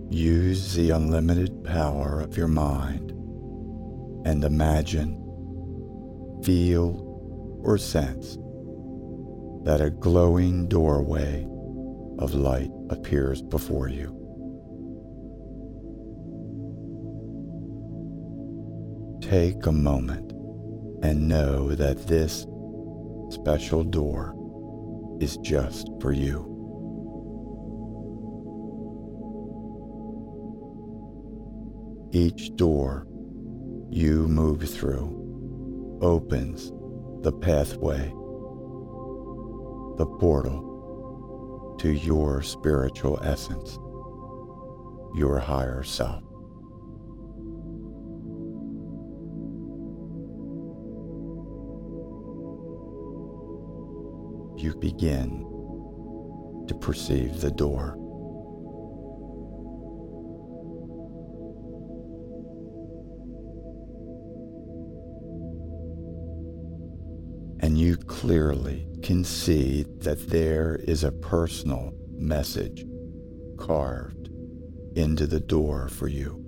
Use the unlimited power of your mind and imagine, feel, or sense that a glowing doorway of light appears before you. Take a moment and know that this special door is just for you. Each door you move through opens the pathway, the portal to your spiritual essence, your higher self. You begin to perceive the door. And you clearly can see that there is a personal message carved into the door for you.